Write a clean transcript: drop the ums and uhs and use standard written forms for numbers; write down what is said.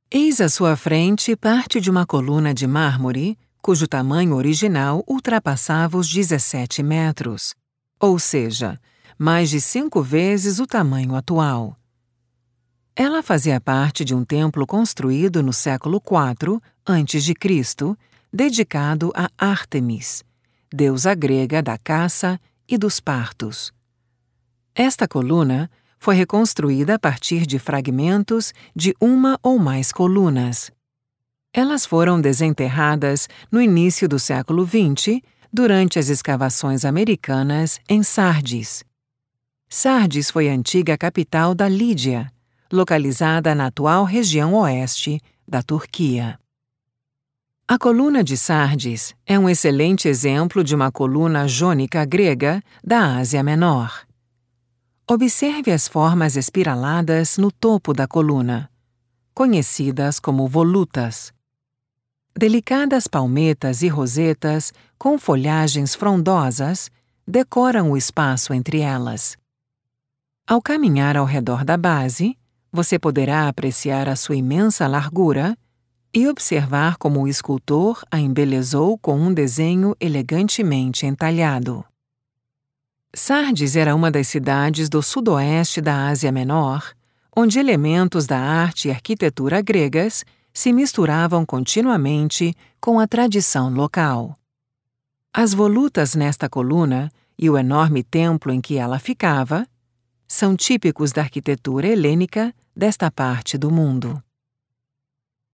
Eis à sua frente parte de uma coluna de mármore, cujo tamanho original ultrapassava os 17 metros, ou seja, mais de 5 vezes o tamanho atual. Ela fazia parte de um templo construído no século IV a.C., dedicado a Ártemis, deusa grega da caça e dos partos. Esta coluna foi reconstruída a partir de fragmentos de uma ou mais colunas. Elas foram desenterradas no início do século XX, durante as escavações americanas em Sardis. Sardis foi a antiga capital da Lídia, localizada na atual região oeste da Turquia. A coluna de Sardis é um excelente exemplo de uma coluna jônica grega da Ásia Menor. Observe as formas espiraladas no topo da coluna, conhecidas como volutas. Delicadas palmetas e rosetas com folhagens frondosas decoram o espaço entre elas. Ao caminhar ao redor da base, você poderá apreciar a sua imensa largura e observar como o escultor a embelezou com um desenho elegantemente entalhado. Sardis era uma das cidades do sudoeste da Ásia Menor, onde elementos da arte e arquitetura gregas se misturavam continuamente com a tradição local. As volutas nesta coluna e o enorme templo em que ela ficava são típicos da arquitetura helênica desta parte do mundo.